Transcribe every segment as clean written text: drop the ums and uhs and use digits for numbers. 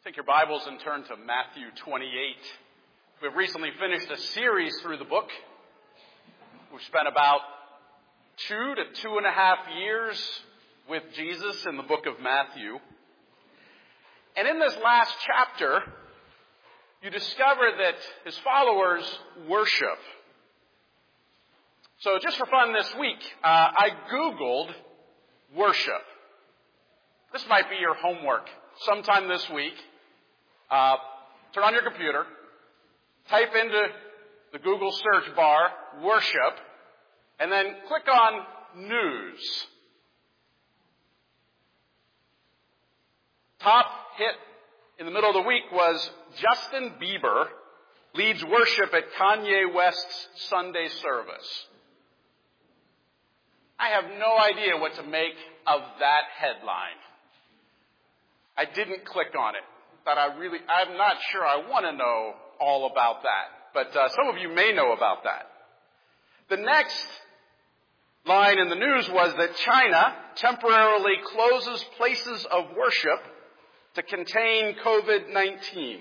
Take your Bibles and turn to Matthew 28. We've recently finished a series through the book. We've spent about 2 to 2.5 years with Jesus in the book of Matthew. And in this last chapter, you discover that his followers worship. So just for fun this week, I Googled worship. This might be your homework sometime this week. Turn on your computer, type into the Google search bar, worship, and then click on news. Top hit in the middle of the week was Justin Bieber leads worship at Kanye West's Sunday service. I have no idea what to make of that headline. I didn't click on it. I'm not sure I want to know all about that. But some of you may know about that. The next line in the news was that China temporarily closes places of worship to contain COVID-19.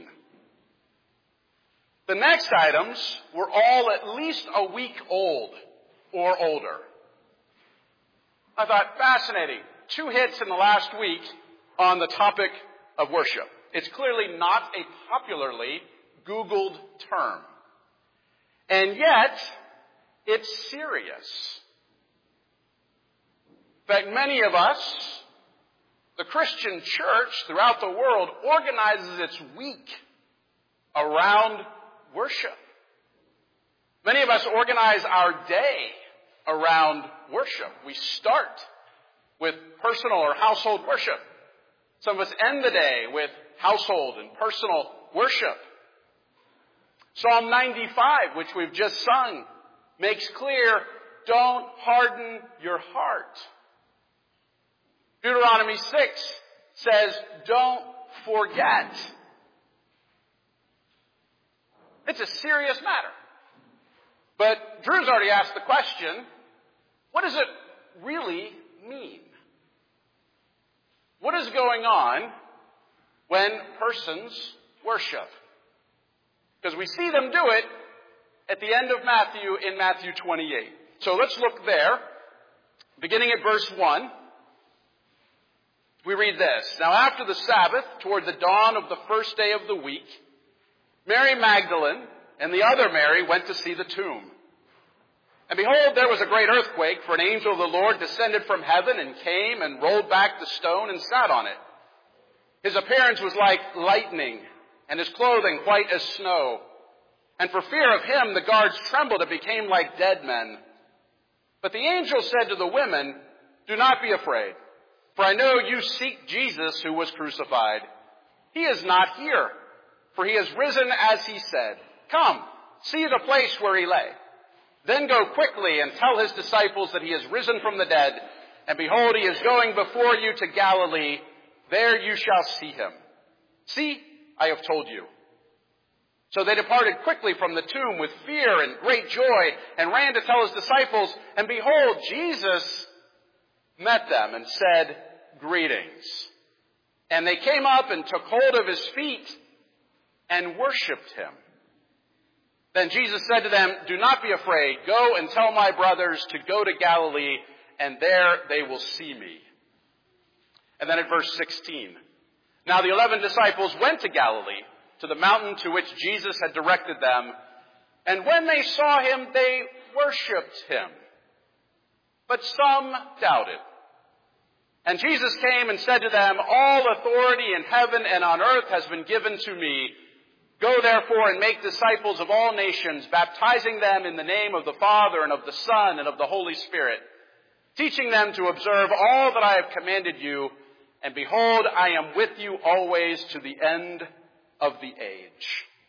The next items were all at least a week old or older. I thought, fascinating. 2 hits in the last week on the topic of worship. It's clearly not a popularly Googled term. And yet, it's serious. In fact, many of us, the Christian church throughout the world, organizes its week around worship. Many of us organize our day around worship. We start with personal or household worship. Some of us end the day with household and personal worship. Psalm 95, which we've just sung, makes clear, don't harden your heart. Deuteronomy 6 says, don't forget. It's a serious matter. But Drew's already asked the question, what does it really mean? What is going on when persons worship? Because we see them do it at the end of Matthew in Matthew 28. So let's look there. Beginning at verse 1, we read this. Now after the Sabbath, toward the dawn of the first day of the week, Mary Magdalene and the other Mary went to see the tomb. And behold, there was a great earthquake, for an angel of the Lord descended from heaven and came and rolled back the stone and sat on it. His appearance was like lightning, and his clothing white as snow. And for fear of him, the guards trembled and became like dead men. But the angel said to the women, do not be afraid, for I know you seek Jesus who was crucified. He is not here, for he has risen as he said. Come, see the place where he lay. Then go quickly and tell his disciples that he is risen from the dead. And behold, he is going before you to Galilee. There you shall see him. See, I have told you. So they departed quickly from the tomb with fear and great joy and ran to tell his disciples. And behold, Jesus met them and said, greetings. And they came up and took hold of his feet and worshipped him. Then Jesus said to them, do not be afraid. Go and tell my brothers to go to Galilee, and there they will see me. And then at verse 16. Now the 11 disciples went to Galilee, to the mountain to which Jesus had directed them. And when they saw him, they worshipped him. But some doubted. And Jesus came and said to them, all authority in heaven and on earth has been given to me. Go therefore and make disciples of all nations, baptizing them in the name of the Father and of the Son and of the Holy Spirit, teaching them to observe all that I have commanded you. And behold, I am with you always to the end of the age.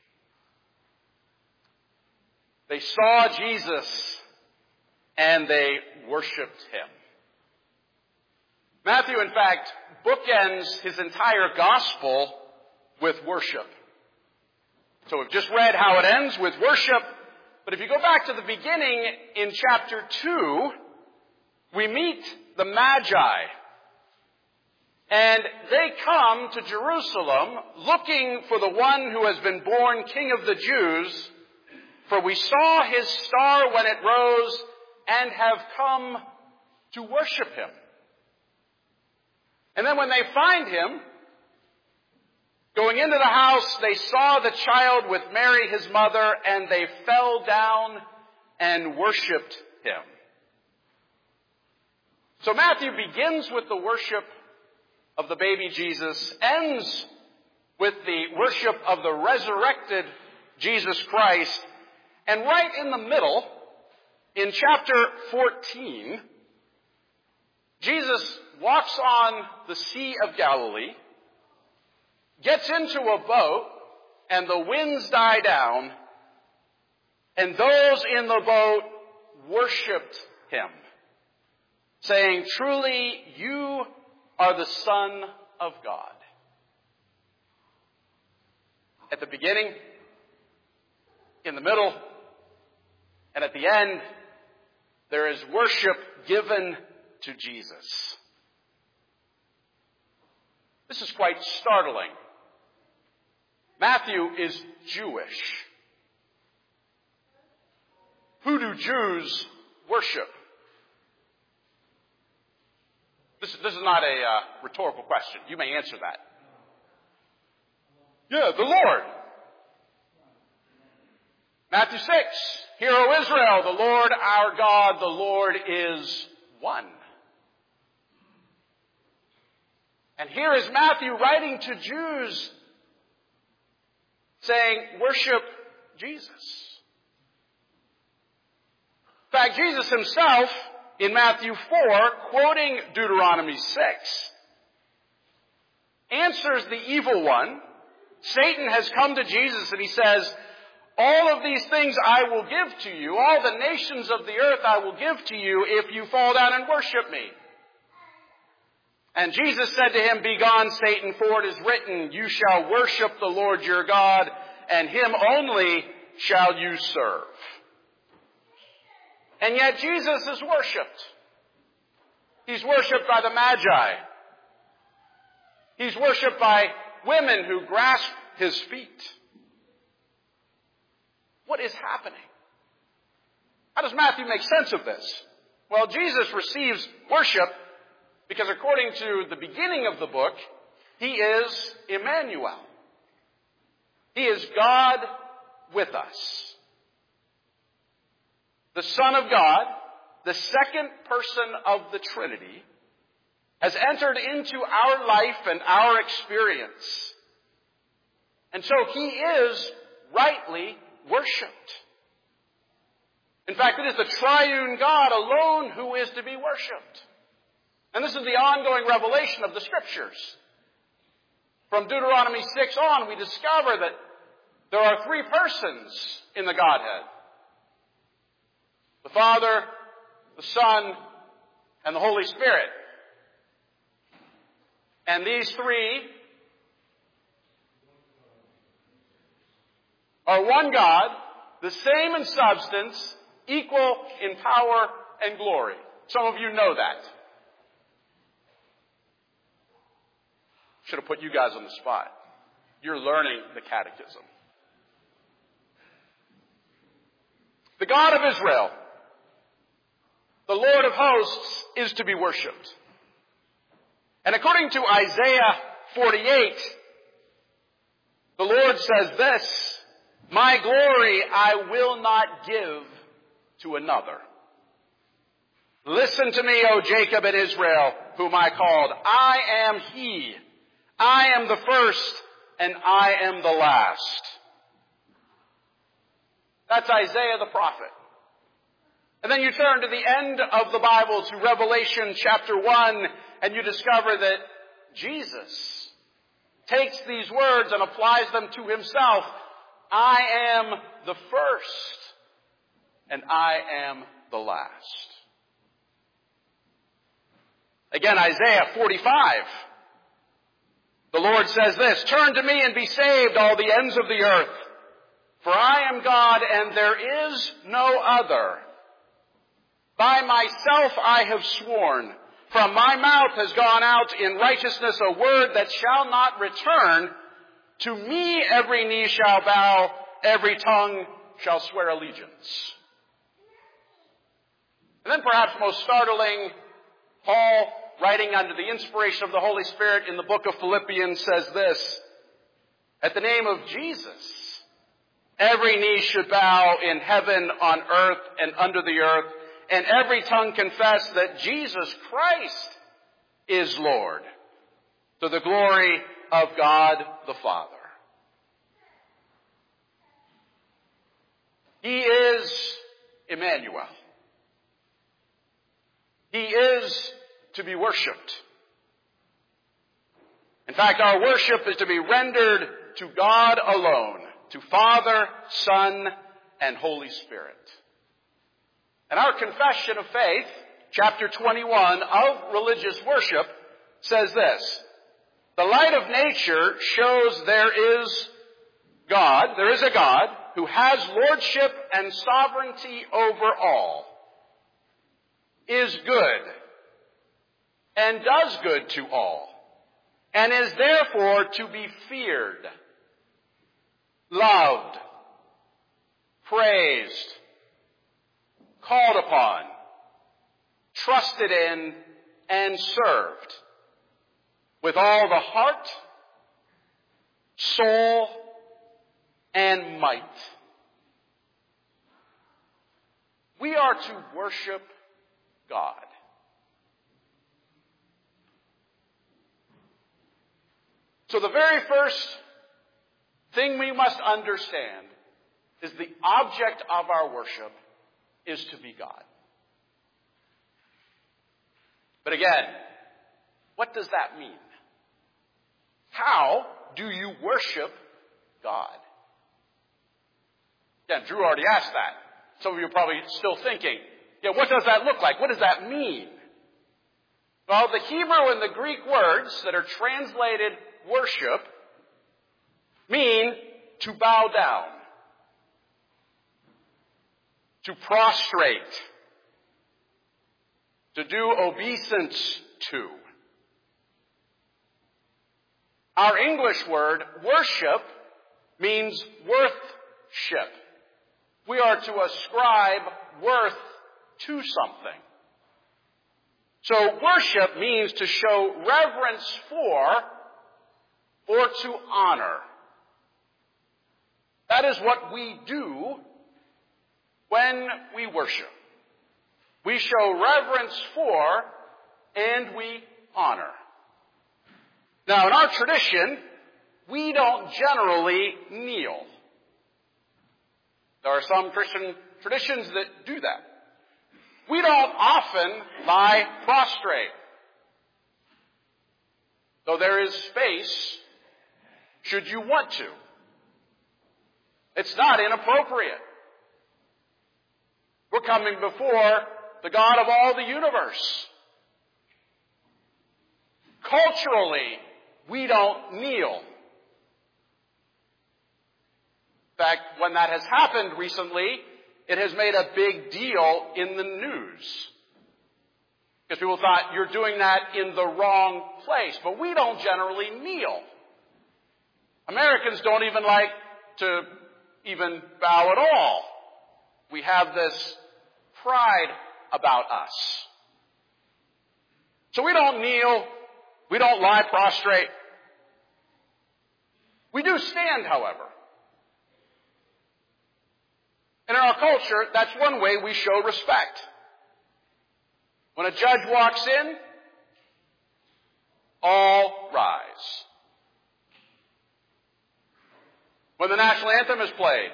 They saw Jesus and they worshipped him. Matthew, in fact, bookends his entire gospel with worship. So we've just read how it ends with worship. But if you go back to the beginning in chapter 2, we meet the Magi. And they come to Jerusalem looking for the one who has been born King of the Jews, for we saw his star when it rose and have come to worship him. And then when they find him, going into the house, they saw the child with Mary, his mother, and they fell down and worshiped him. So Matthew begins with the worship of the baby Jesus, ends with the worship of the resurrected Jesus Christ, and right in the middle, in chapter 14, Jesus walks on the Sea of Galilee, gets into a boat, and the winds die down, and those in the boat worshiped him, saying, "Truly, you are the Son of God." At the beginning, in the middle, and at the end, there is worship given to Jesus. This is quite startling. Matthew is Jewish. Who do Jews worship? This is not a rhetorical question. You may answer that. Yeah, the Lord. Matthew 6, "Hear, O Israel, the Lord our God, the Lord is one." And here is Matthew writing to Jews saying, worship Jesus. In fact, Jesus himself, in Matthew 4, quoting Deuteronomy 6, answers the evil one. Satan has come to Jesus and he says, "All of these things I will give to you, all the nations of the earth I will give to you if you fall down and worship me." And Jesus said to him, "Begone, Satan, for it is written, you shall worship the Lord your God, and him only shall you serve." And yet Jesus is worshipped. He's worshipped by the Magi. He's worshipped by women who grasp his feet. What is happening? How does Matthew make sense of this? Well, Jesus receives worship because according to the beginning of the book, he is Emmanuel. He is God with us. The Son of God, the second person of the Trinity, has entered into our life and our experience. And so he is rightly worshipped. In fact, it is the triune God alone who is to be worshipped. And this is the ongoing revelation of the Scriptures. From Deuteronomy 6 on, we discover that there are three persons in the Godhead: the Father, the Son, and the Holy Spirit. And these three are one God, the same in substance, equal in power and glory. Some of you know that. Should have put you guys on the spot. You're learning the catechism. The God of Israel, the Lord of hosts, is to be worshipped. And according to Isaiah 48, the Lord says this: "My glory I will not give to another. Listen to me, O Jacob and Israel, whom I called. I am he. I am the first, and I am the last." That's Isaiah the prophet. And then you turn to the end of the Bible, to Revelation chapter 1, and you discover that Jesus takes these words and applies them to himself. I am the first, and I am the last. Again, Isaiah 45. The Lord says this: "Turn to me and be saved, all the ends of the earth. For I am God, and there is no other. By myself I have sworn, From my mouth has gone out in righteousness a word that shall not return. To me every knee shall bow, every tongue shall swear allegiance. And then perhaps most startling, Paul, writing under the inspiration of the Holy Spirit in the book of Philippians, says this: at the name of Jesus, every knee should bow in heaven, on earth, and under the earth, and every tongue confess that Jesus Christ is Lord, to the glory of God the Father. He is Emmanuel. He is to be worshipped. In fact, our worship is to be rendered to God alone, to Father, Son, and Holy Spirit. And our confession of faith, chapter 21 of religious worship, says this: the light of nature shows there is a God who has lordship and sovereignty over all, is good, and does good to all, and is therefore to be feared, loved, praised, called upon, trusted in, and served with all the heart, soul, and might. We are to worship God. So the very first thing we must understand is the object of our worship is to be God. But again, what does that mean? How do you worship God? Again, Drew already asked that. Some of you are probably still thinking, what does that look like? What does that mean? Well, the Hebrew and the Greek words that are translated worship mean to bow down, to prostrate, to do obeisance to. Our English word, worship, means worthship. We are to ascribe worth to something. So worship means to show reverence for or to honor. That is what we do when we worship. We show reverence for and we honor. Now, in our tradition, we don't generally kneel. There are some Christian traditions that do that. We don't often lie prostrate. Though there is space, should you want to. It's not inappropriate. We're coming before the God of all the universe. Culturally, we don't kneel. In fact, when that has happened recently, it has made a big deal in the news. Because people thought, you're doing that in the wrong place. But we don't generally kneel. Americans don't even like to even bow at all. We have this pride about us. So we don't kneel. We don't lie prostrate. We do stand, however. And in our culture, that's one way we show respect. When a judge walks in, all rise. When the national anthem is played,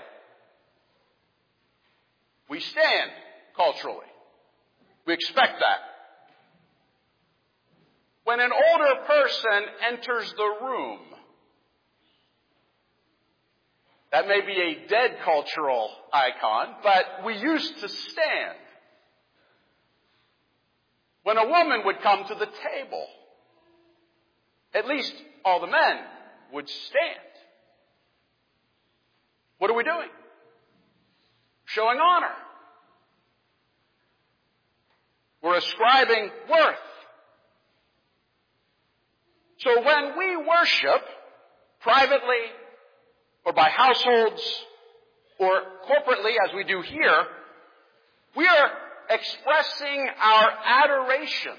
we stand culturally. We expect that. When an older person enters the room, that may be a dead cultural icon, but we used to stand. When a woman would come to the table, at least all the men would stand. What are we doing? Showing honor. We're ascribing worth So when we worship, privately or by households or corporately as we do here, we are expressing our adoration.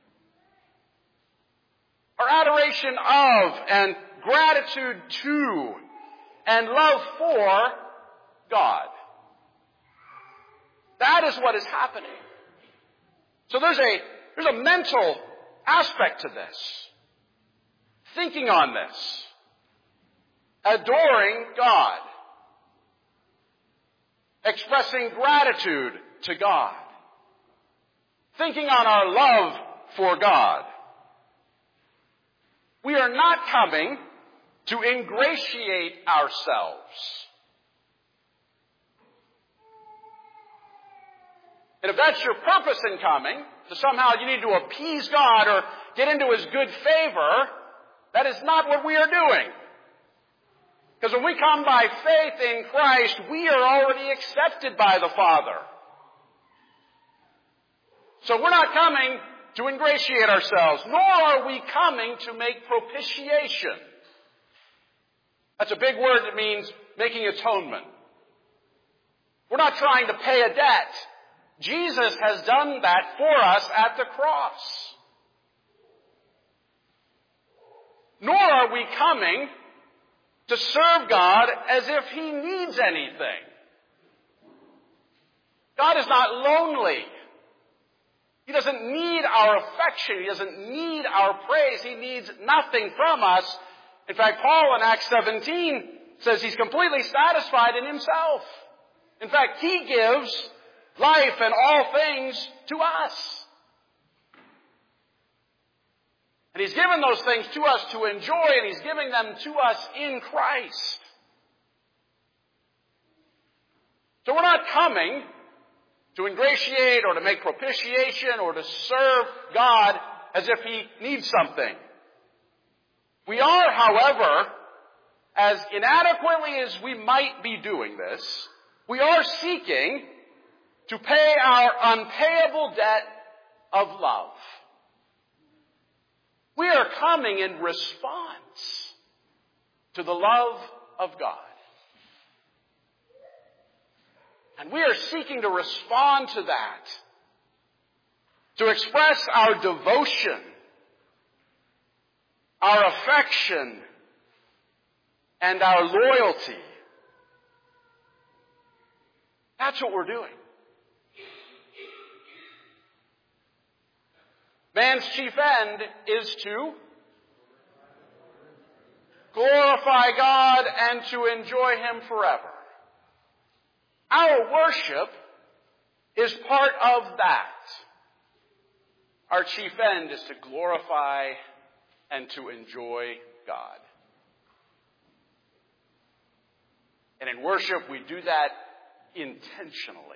Our adoration of and gratitude to and love for God. That is what is happening. So there's a mental aspect to this. Thinking on this. Adoring God. Expressing gratitude to God. Thinking on our love for God. We are not coming to ingratiate ourselves. And if that's your purpose in coming, to somehow you need to appease God or get into His good favor, that is not what we are doing. Because when we come by faith in Christ, we are already accepted by the Father. So we're not coming to ingratiate ourselves, nor are we coming to make propitiation. That's a big word that means making atonement. We're not trying to pay a debt. Jesus has done that for us at the cross. Nor are we coming to serve God as if He needs anything. God is not lonely. He doesn't need our affection. He doesn't need our praise. He needs nothing from us. In fact, Paul in Acts 17 says he's completely satisfied in Himself. In fact, He gives life and all things to us. And He's given those things to us to enjoy, and He's giving them to us in Christ. So we're not coming to ingratiate or to make propitiation or to serve God as if He needs something. We are, however, as inadequately as we might be doing this, we are seeking to pay our unpayable debt of love. We are coming in response to the love of God. And we are seeking to respond to that, to express our devotion, our affection, and our loyalty. That's what we're doing. Man's chief end is to glorify God and to enjoy Him forever. Our worship is part of that. Our chief end is to glorify and to enjoy God. And in worship, we do that intentionally.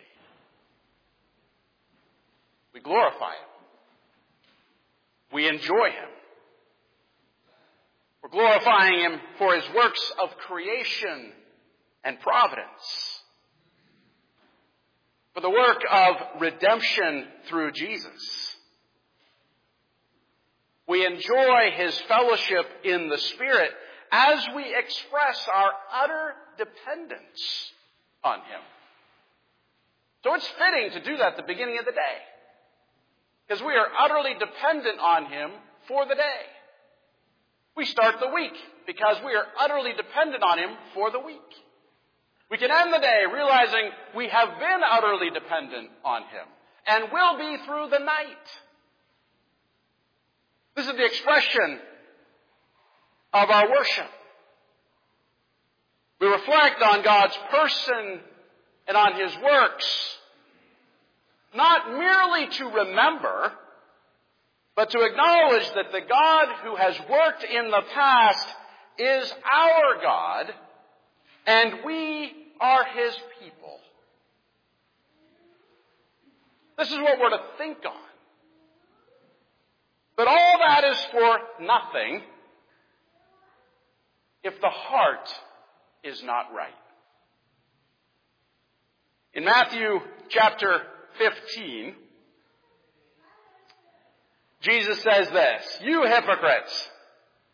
We glorify Him. We enjoy Him. We're glorifying Him for His works of creation and providence. For the work of redemption through Jesus. We enjoy His fellowship in the Spirit as we express our utter dependence on Him. So it's fitting to do that at the beginning of the day. Because we are utterly dependent on Him for the day. We start the week because we are utterly dependent on Him for the week. We can end the day realizing we have been utterly dependent on Him and will be through the night. This is the expression of our worship. We reflect on God's person and on His works, not merely to remember, but to acknowledge that the God who has worked in the past is our God, and we are His people. This is what we're to think on. But all that is for nothing if the heart is not right. In Matthew chapter 15, Jesus says this, "You hypocrites,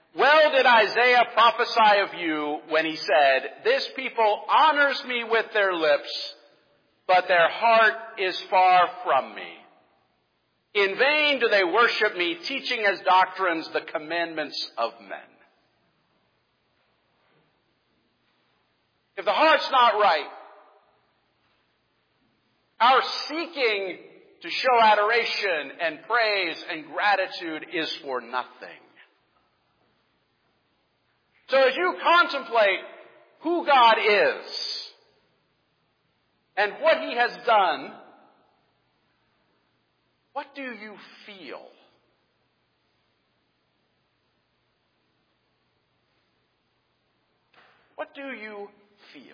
Well did Isaiah prophesy of you when he said, "This people honors me with their lips, but their heart is far from me. In vain do they worship me, teaching as doctrines the commandments of men." If the heart's not right, our seeking to show adoration and praise and gratitude is for nothing. So as you contemplate who God is and what He has done, what do you feel? What do you feel?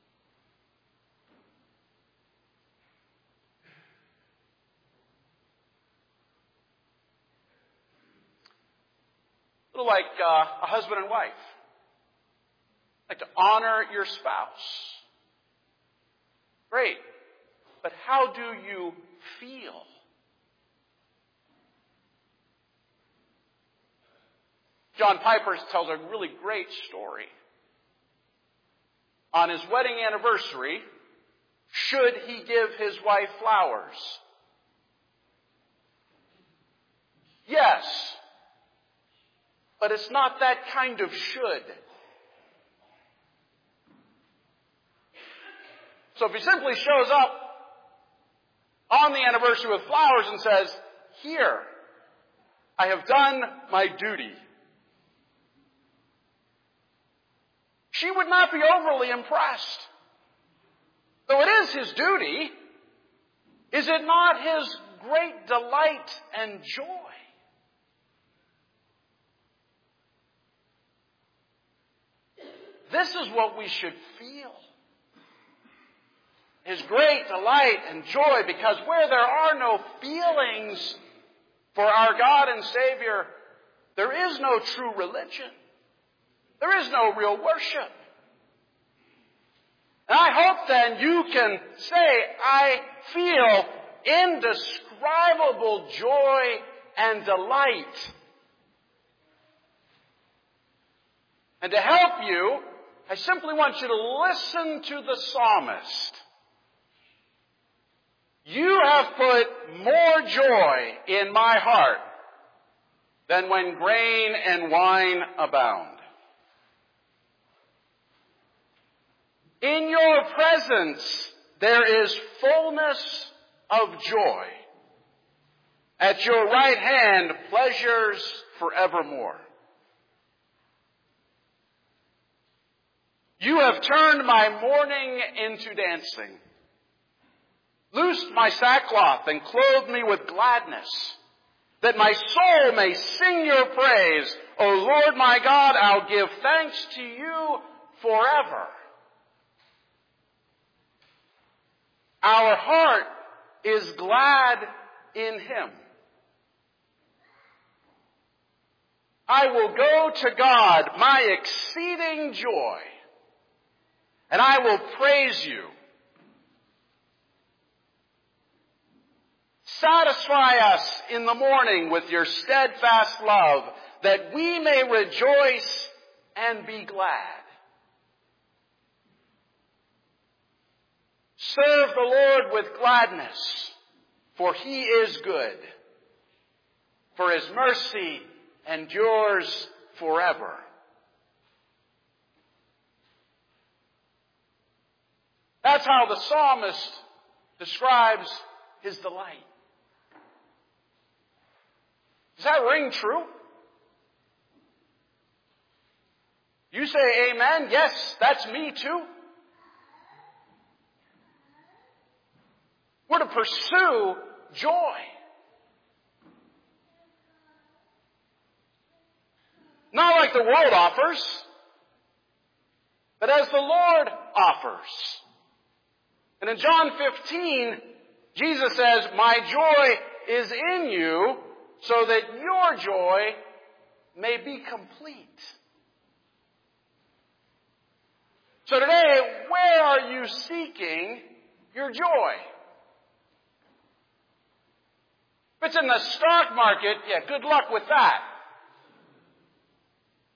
A little like a husband and wife. Like to honor your spouse. Great. But how do you feel? John Piper tells a really great story. On his wedding anniversary, should he give his wife flowers? Yes. But it's not that kind of should. So if he simply shows up on the anniversary with flowers and says, "Here, I have done my duty," she would not be overly impressed. Though it is his duty, is it not his great delight and joy? This is what we should feel. His great delight and joy, because where there are no feelings for our God and Savior, there is no true religion. There is no real worship. And I hope then you can say, "I feel indescribable joy and delight." And to help you, I simply want you to listen to the psalmist. "You have put more joy in my heart than when grain and wine abound. In your presence there is fullness of joy. At your right hand pleasures forevermore. You have turned my mourning into dancing, loosed my sackcloth and clothed me with gladness, that my soul may sing your praise. O Lord my God, I'll give thanks to you forever." Our heart is glad in Him. I will go to God, my exceeding joy, and I will praise you. Satisfy us in the morning with your steadfast love, that we may rejoice and be glad. Serve the Lord with gladness, for He is good, for His mercy endures forever. That's how the psalmist describes his delight. Does that ring true? You say amen? Yes, that's me too. We're to pursue joy. Not like the world offers, but as the Lord offers. And in John 15, Jesus says, "My joy is in you, so that your joy may be complete." So today, where are you seeking your joy? If it's in the stock market, yeah, good luck with that.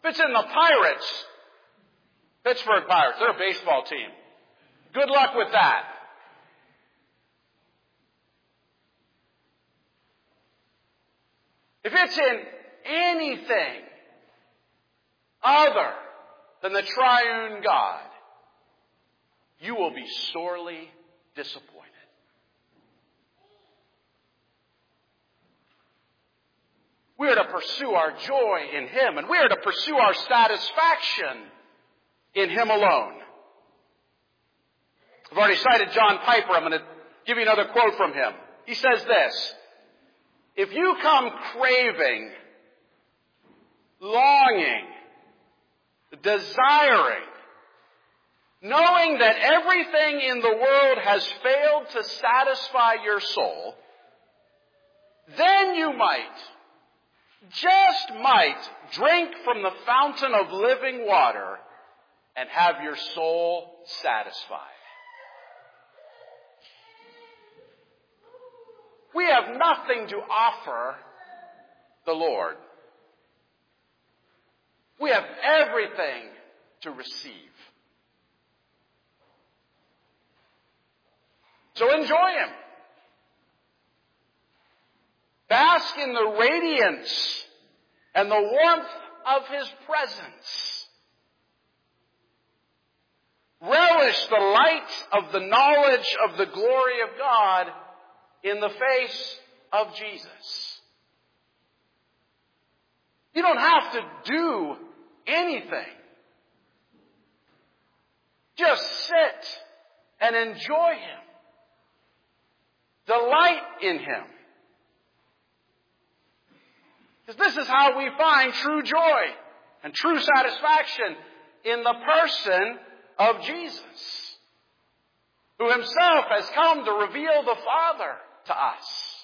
If it's in the Pirates, Pittsburgh Pirates, they're a baseball team. Good luck with that. If it's in anything other than the triune God, you will be sorely disappointed. We are to pursue our joy in Him, and we are to pursue our satisfaction in Him alone. I've already cited John Piper. I'm going to give you another quote from him. He says this: if you come craving, longing, desiring, knowing that everything in the world has failed to satisfy your soul, then you might, just might, drink from the fountain of living water and have your soul satisfied. We have nothing to offer the Lord. We have everything to receive. So enjoy Him. Bask in the radiance and the warmth of His presence. Relish the light of the knowledge of the glory of God in the face of Jesus. You don't have to do anything. Just sit and enjoy Him. Delight in Him. Because this is how we find true joy and true satisfaction in the person of Jesus, who Himself has come to reveal the Father to us.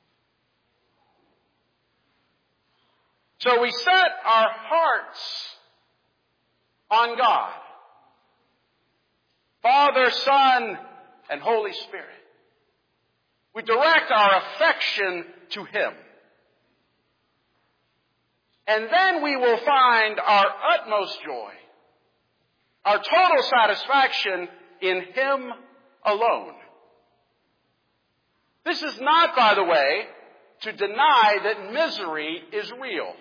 So we set our hearts on God, Father, Son, and Holy Spirit. We direct our affection to Him. And then we will find our utmost joy, our total satisfaction in Him alone. This is not, by the way, to deny that misery is real.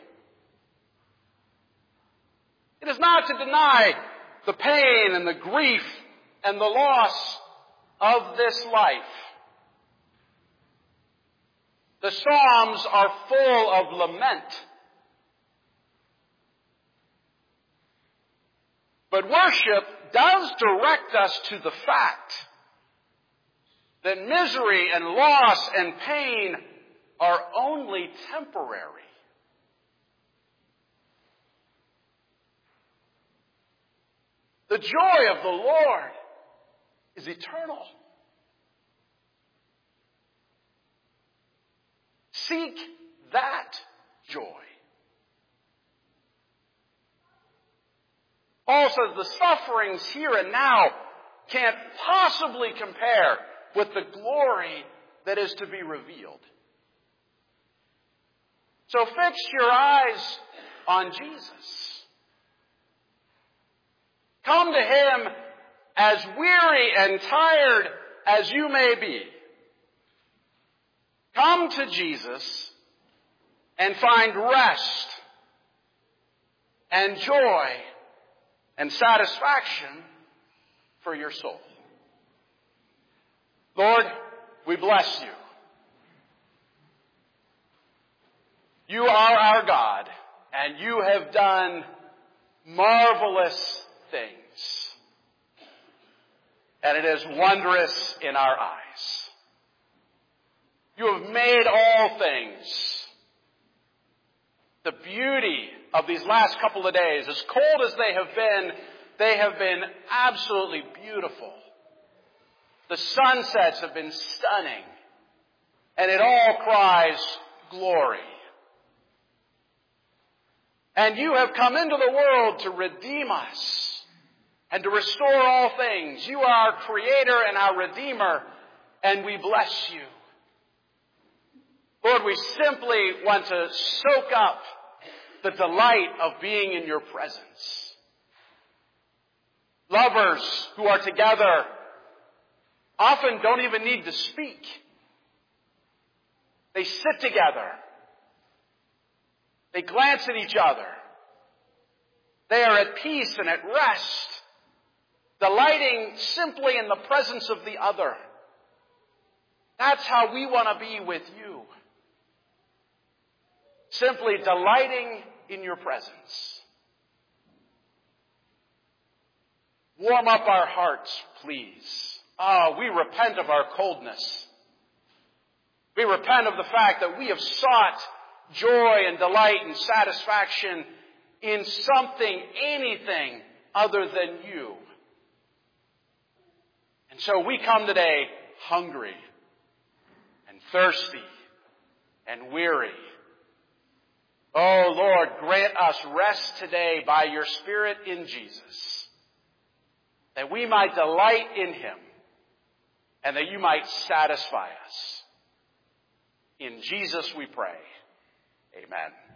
It is not to deny the pain and the grief and the loss of this life. The Psalms are full of lament. But worship does direct us to the fact that misery and loss and pain are only temporary. The joy of the Lord is eternal. Seek that joy. Paul says the sufferings here and now can't possibly compare with the glory that is to be revealed. So fix your eyes on Jesus. Come to Him as weary and tired as you may be. Come to Jesus and find rest and joy and satisfaction for your soul. Lord, we bless You. You are our God, and You have done marvelous things. And it is wondrous in our eyes. You have made all things. The beauty of these last couple of days, as cold as they have been absolutely beautiful. The sunsets have been stunning. And it all cries glory. And You have come into the world to redeem us and to restore all things. You are our Creator and our Redeemer, and we bless You. Lord, we simply want to soak up the delight of being in your presence. Lovers who are together often don't even need to speak. They sit together. They glance at each other. They are at peace and at rest, delighting simply in the presence of the other. That's how we want to be with you. Simply delighting in your presence. Warm up our hearts, please. We repent of our coldness. We repent of the fact that we have sought joy and delight and satisfaction in something, anything other than you. And so we come today hungry and thirsty and weary. Oh Lord, grant us rest today by your Spirit in Jesus, that we might delight in him and that you might satisfy us. In Jesus we pray. Amen.